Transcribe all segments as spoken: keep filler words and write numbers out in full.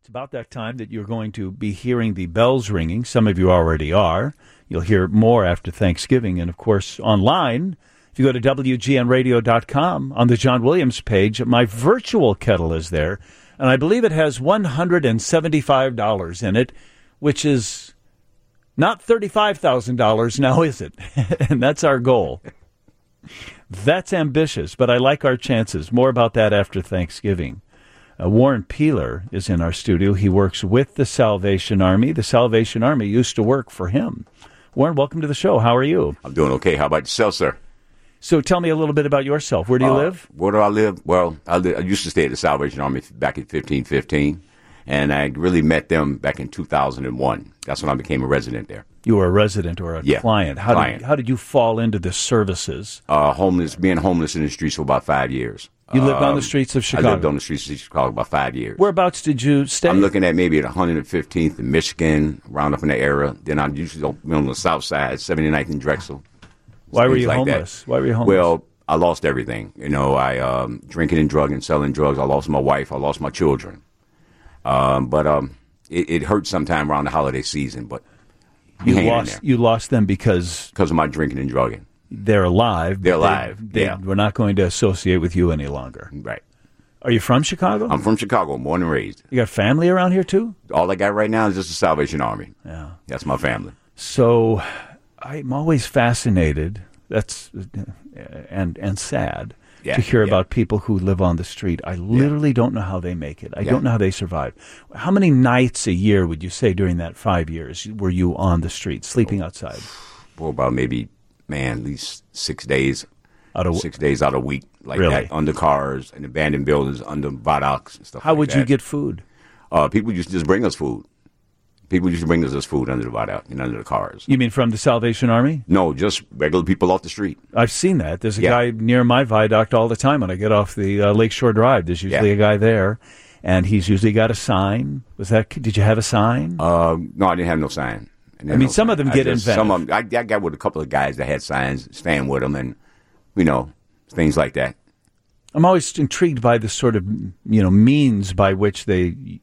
It's about that time that you're going to be hearing the bells ringing. Some of you already are. You'll hear more after Thanksgiving. And, of course, online, if you go to W G N radio dot com, on the John Williams page, my virtual kettle is there. And I believe it has one hundred seventy-five dollars in it, which is not thirty-five thousand dollars now, is it? And that's our goal. That's ambitious, but I like our chances. More about that after Thanksgiving. Uh, Warren Peeler is in our studio. He works with the Salvation Army. The Salvation Army used to work for him. Warren, welcome to the show. How are you? I'm doing okay. How about yourself, sir? So tell me a little bit about yourself. Where do you uh, live? Where do I live? Well, I, li- I used to stay at the Salvation Army back in fifteen fifteen, and I really met them back in two thousand one. That's when I became a resident there. You were a resident or a yeah, client. How client. did how did you fall into the services? Uh, homeless, being homeless in the streets for about five years. You lived um, on the streets of Chicago? I lived on the streets of Chicago about five years. Whereabouts did you stay? I'm looking at maybe at one hundred fifteenth in Michigan, around up in the area. Then I'm usually on the south side, seventy-ninth and Drexel. Why were you like homeless? That. Why were you homeless? Well, I lost everything. You know, I um, drinking and drugging, selling drugs. I lost my wife. I lost my children. Um, but um, it, it hurt sometime around the holiday season. But you, you lost you lost them because because of my drinking and drugging. They're alive. They're alive. They, they, yeah, we're not going to associate with you any longer. Right. Are you from Chicago? I'm from Chicago, born and raised. You got family around here too? All I got right now is just the Salvation Army. Yeah, that's my family. So I'm always fascinated. That's and and sad yeah, to hear yeah. about people who live on the street. I literally yeah. don't know how they make it. I yeah. don't know how they survive. How many nights a year would you say during that five years were you on the street, sleeping oh, outside? For about maybe, man, at least six days. Out of, six days out of a week, like really? that, under cars and abandoned buildings, under viaducts and stuff How like would that. you get food? Uh, people used to just bring us food. People used to bring us this food under the viaduct and under the cars. You mean from the Salvation Army? No, just regular people off the street. I've seen that. There's a yeah. guy near my viaduct all the time when I get off the uh, Lakeshore Drive. There's usually yeah. a guy there, and he's usually got a sign. Was that? Did you have a sign? Uh, no, I didn't have no sign. I, I mean, no some sign. of them I get just, inventive. Some of them, I, I got with a couple of guys that had signs, staying with them, and you know, things like that. I'm always intrigued by the sort of, you know, means by which they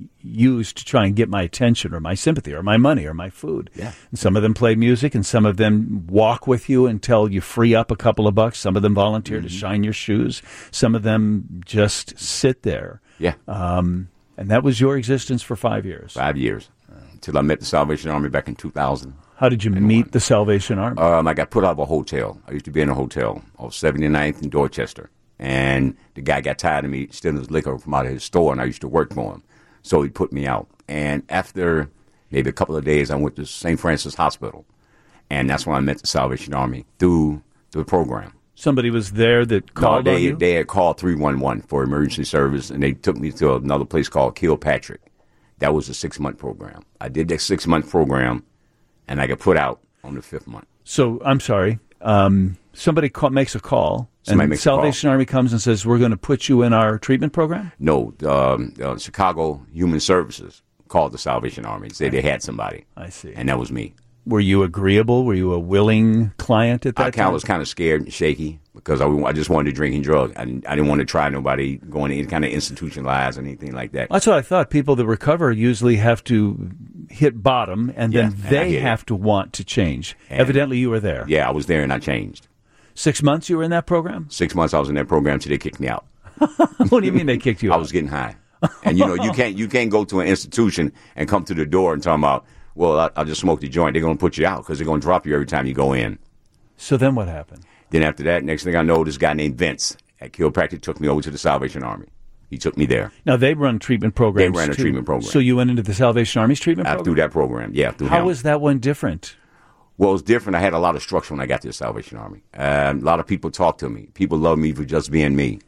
use to try and get my attention or my sympathy or my money or my food. Yeah. And some of them play music, and some of them walk with you until you free up a couple of bucks. Some of them volunteer mm-hmm. to shine your shoes. Some of them just sit there. Yeah. Um, and that was your existence for five years. Five years. Until I met the Salvation Army back in two thousand. How did you meet the Salvation Army? Um, I got put out of a hotel. I used to be in a hotel off seventy-ninth in Dorchester. And the guy got tired of me stealing his liquor from out of his store, and I used to work for him. So he put me out. And after maybe a couple of days, I went to Saint Francis Hospital. And that's when I met the Salvation Army through the program. Somebody was there that called no, they, on you? they had called three one one for emergency service, and they took me to another place called Kilpatrick. That was a six-month program. I did that six-month program, and I got put out on the fifth month. So, I'm sorry. Um, somebody call, makes a call, somebody and makes Salvation a call. Army comes and says, we're going to put you in our treatment program? No, um, uh, Chicago Human Services called the Salvation Army and said they had somebody. I see. And that was me. Were you agreeable? Were you a willing client at that I time? I was kind of scared and shaky because I, I just wanted to drink and drug. I didn't, I didn't want to try nobody going to any kind of institutionalized or anything like that. That's what I thought. People that recover usually have to hit bottom, and then yeah, they and have to want to change. And Evidently, you were there. Yeah, I was there, and I changed. Six months you were in that program? Six months I was in that program until they kicked me out. What do you mean they kicked you I out? I was getting high. And, you know, you can't you can't go to an institution and come to the door and talk about, well, I, I just smoked a joint. They're going to put you out because they're going to drop you every time you go in. So then what happened? Then after that, next thing I know, this guy named Vince at Kilpatrick took me over to the Salvation Army. He took me there. Now, they run treatment programs, They ran a too. treatment program. So you went into the Salvation Army's treatment I, program? Through that program, yeah. Through How him. was that one different? Well, it was different. I had a lot of structure when I got to the Salvation Army. Um, a lot of people talked to me. People loved me for just being me.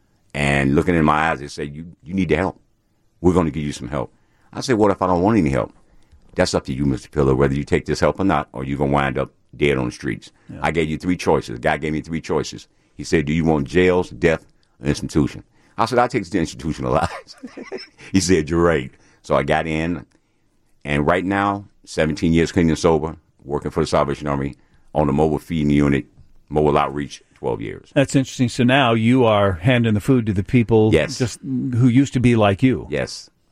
And looking in my eyes, they said, you, you need the help. We're going to give you some help. I said, what if I don't want any help? That's up to you, Mister Pillar, whether you take this help or not, or you're going to wind up dead on the streets. Yeah. I gave you three choices. The guy gave me three choices. He said, do you want jails, death, or institution? I said, I'll take the institutional lives. He said, you're right. So I got in, and right now, seventeen years clean and sober, working for the Salvation Army on the mobile feeding unit, mobile outreach, twelve years. That's interesting. So now you are handing the food to the people yes. just who used to be like you. Yes. Oh.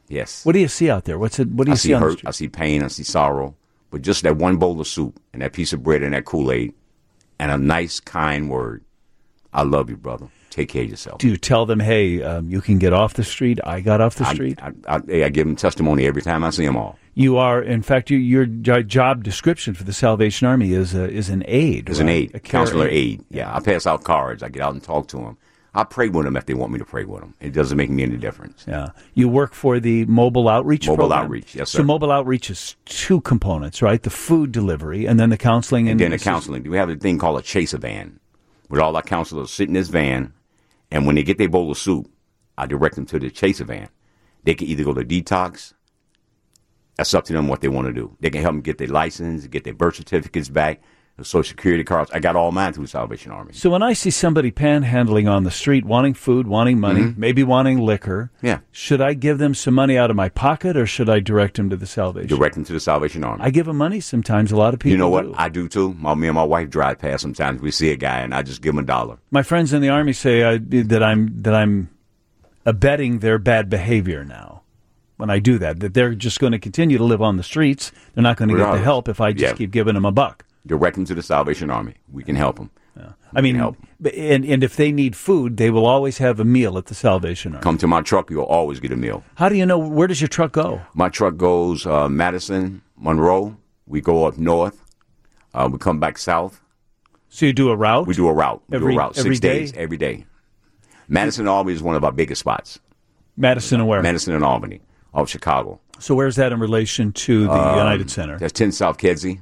Yes. What do you see out there? What's it? What do you I see, see on the hurt. street? I see pain. I see sorrow. But just that one bowl of soup and that piece of bread and that Kool-Aid and a nice, kind word. I love you, brother. Take care of yourself. Do you tell them, hey, um, you can get off the street? I got off the street. I, I, I, I give them testimony every time I see them all. You are, in fact, you, your jo- job description for the Salvation Army is a, is an aide. As right? an aide, a care counselor aide. Yeah, I pass out cards. I get out and talk to them. I pray with them if they want me to pray with them. It doesn't make me any difference. Yeah. You work for the Mobile Outreach Mobile program? Outreach, yes, sir. So Mobile Outreach is two components, right? The food delivery and then the counseling. And And, then the counseling. We have a thing called a chaser van, where all our counselors sit in this van, and when they get their bowl of soup, I direct them to the chaser van. They can either go to detox. That's up to them what they want to do. They can help them get their license, get their birth certificates back, the Social Security cards. I got all mine through the Salvation Army. So when I see somebody panhandling on the street, wanting food, wanting money, Mm-hmm. maybe wanting liquor, Yeah. should I give them some money out of my pocket or should I direct them to the Salvation? Direct them to the Salvation Army. I give them money sometimes. A lot of people You know what? do. I do too. My, me and my wife drive past sometimes. We see a guy, and I just give him a dollar. My friends in the Army say I, that I'm that I'm abetting their bad behavior now when I do that, that they're just going to continue to live on the streets. They're not going to get the Regardless. help if I just Yeah. keep giving them a buck. Direct them to the Salvation Army. We can help them. I mean, help. but- and, and if they need food, they will always have a meal at the Salvation Army. Come to my truck. You'll always get a meal. How do you know, where does your truck go? My truck goes uh, Madison, Monroe. We go up north. Uh, we come back south. So you do a route? We do a route. We Every- do a route every six day? days every day. Madison, Albany is one of our biggest spots. Madison and where? Madison and Albany, off Chicago. So where's that in relation to the Um, United Center? That's ten South Kedzie.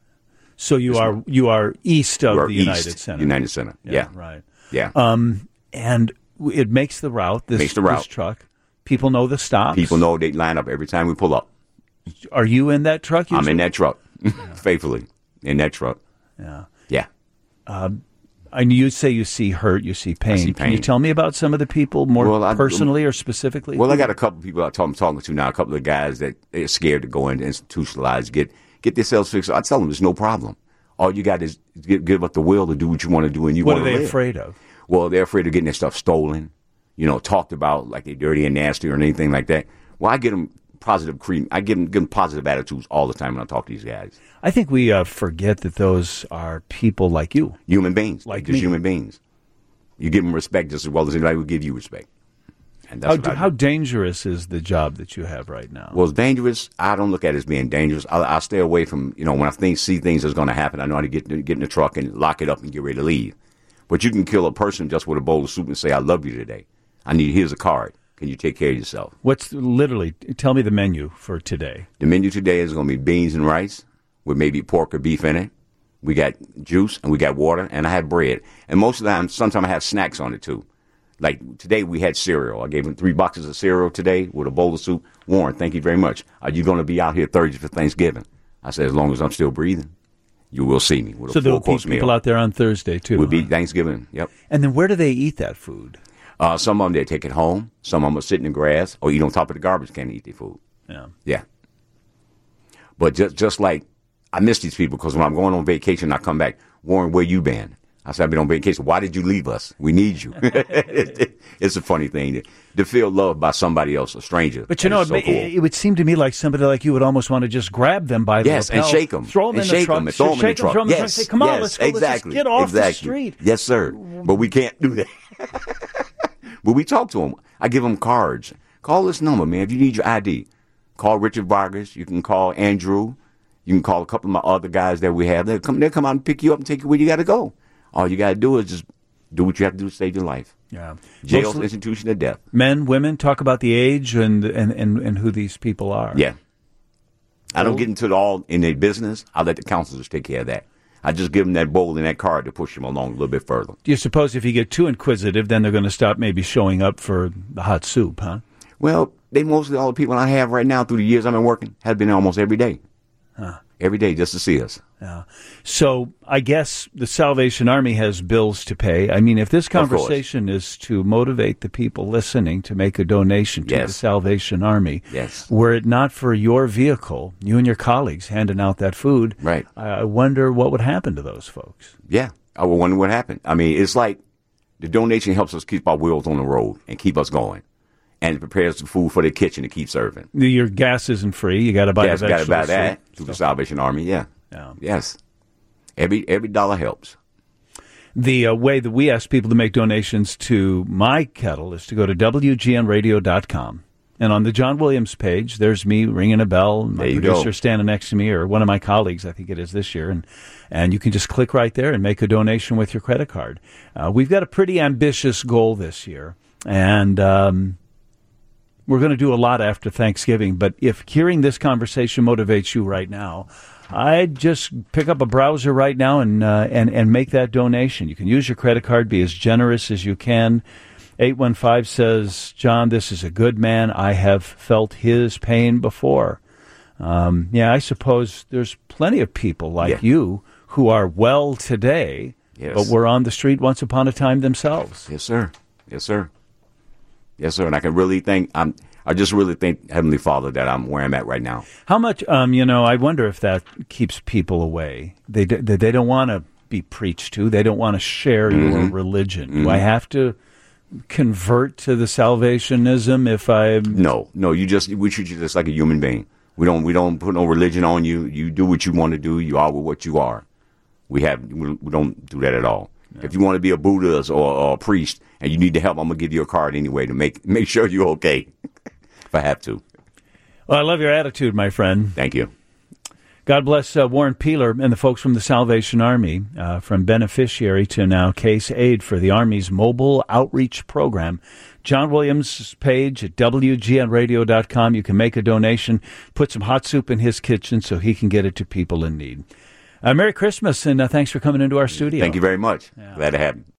So you are you are east of We are the east, United Center. United Center. Yeah. Right. Yeah. Um, and w- it makes the route. This, Makes the route. this truck. People know the stops. People know they line up every time we pull up. Are you in that truck? I'm usually? in that truck, faithfully in that truck. Yeah. Yeah. And you say you see hurt, you see pain. see Can you pain. tell me about some of the people more Well, I- personally or specifically? Well, I got a couple people I talk- I'm talking to now, a couple of guys that are scared to go into institutionalized, get get themselves fixed. I tell them there's no problem. All you got is give, give up the will to do what you want to do, and you what want are to they live. afraid of? Well, they're afraid of getting their stuff stolen, you know, talked about like they're dirty and nasty or anything like that. Well, I get them positive cream. I give them, give them positive attitudes all the time when I talk to these guys. I think we uh, forget that those are people like you. Human beings, Like just me. human beings. You give them respect just as well as anybody would give you respect. And that's How, what I do. how dangerous is the job that you have right now? Well, it's dangerous. I don't look at it as being dangerous. I, I stay away from, you know, when I think, see things that's going to happen, I know how to get, get in the truck and lock it up and get ready to leave. But you can kill a person just with a bowl of soup and say, I love you today. I need, here's a card. Can you take care of yourself? What's literally, tell me the menu for today. The menu today is going to be beans and rice with maybe pork or beef in it. We got juice and we got water and I have bread. And most of the time, sometimes I have snacks on it too. Like today we had cereal. I gave him three boxes of cereal today with a bowl of soup. Warren, thank you very much. Are you going to be out here Thursday for Thanksgiving? I said, as long as I'm still breathing, you will see me with So a there will full be course people meal. out there on Thursday, too. Will be huh? Thanksgiving. Yep. And then where do they eat that food? Uh, some of them, they take it home. Some of them will sit in the grass or eat on top of the garbage can and eat their food. Yeah. Yeah. But just just like I miss these people because when I'm going on vacation, I come back. Warren, where you been? I said, I've been on vacation. Why did you leave us? We need you. It's a funny thing to, to feel loved by somebody else, a stranger. But you know, It's it, so cool. it would seem to me like somebody like you would almost want to just grab them by the Yes, lapel, and shake them. throw them and in shake the truck, them and throw them in the shake truck. throw 'em in the truck, Yes, say, come on, yes, let's go, exactly. let's just get off exactly. the street. Yes, sir. But we can't do that. But we talk to them. I give them cards. Call this number, man. If you need your I D, call Richard Vargas. You can call Andrew. You can call a couple of my other guys that we have. They'll come, they'll come out and pick you up and take you where you got to go. All you got to do is just do what you have to do to save your life. Yeah. Jail's Mostly institution of death. men, women, talk about the age and, and, and, and who these people are. Yeah. I don't get into it all in their business. I let the counselors take care of that. I just give them that bowl and that card to push them along a little bit further. Do you suppose if you get too inquisitive, then they're going to stop maybe showing up for the hot soup, huh? Well, they mostly, all the people I have right now through the years I've been working, have been almost every day. Huh. Every day just to see us. Yeah. So I guess the Salvation Army has bills to pay. I mean, if this course. conversation is to motivate the people listening to make a donation to Yes. the Salvation Army, Yes. were it not for your vehicle, you and your colleagues handing out that food, Right. I I wonder what would happen to those folks. Yeah. I would wonder what happened. I mean, it's like the donation helps us keep our wheels on the road and keep us going. and prepares the food for the kitchen to keep serving. Your gas isn't free. You got to buy Yes, the got to vegetables. buy that so- through the Salvation Army. Yeah. Yeah. Yes. Every every dollar helps. The uh, way that we ask people to make donations to my kettle is to go to W G N radio dot com. And on the John Williams page, there's me ringing a bell, my There you producer go. standing next to me, or one of my colleagues, I think it is this year. And, and you can just click right there and make a donation with your credit card. Uh, we've got a pretty ambitious goal this year. And um, we're going to do a lot after Thanksgiving. But if hearing this conversation motivates you right now, I'd just pick up a browser right now and, uh, and, and make that donation. You can use your credit card, be as generous as you can. eight one five says, John, this is a good man. I have felt his pain before. Um, yeah, I suppose there's plenty of people like Yeah. you who are well today, Yes. but were on the street once upon a time themselves. Yes, sir. Yes, sir. Yes, sir. And I can really think, I'm, I just really thank Heavenly Father that I'm where I'm at right now. How much, um, you know, I wonder if that keeps people away. They d- they don't want to be preached to. They don't want to share your religion. Do I have to convert to the salvationism if I? No, no, you just, we treat you just like a human being. We don't, we don't put no religion on you. You do what you want to do. You are what you are. We have, we, we don't do that at all. If you want to be a Buddhist or, or a priest and you need to help, I'm gonna give you a card anyway to make make sure you're okay. If I have to. Well, I love your attitude, my friend. Thank you. God bless uh, Warren Peeler and the folks from the Salvation Army, uh, from beneficiary to now case aid for the Army's mobile outreach program. John Williams' page at W G N radio dot com. You can make a donation, put some hot soup in his kitchen so he can get it to people in need. Uh, Merry Christmas, and uh, thanks for coming into our studio. Thank you very much. Glad to have you.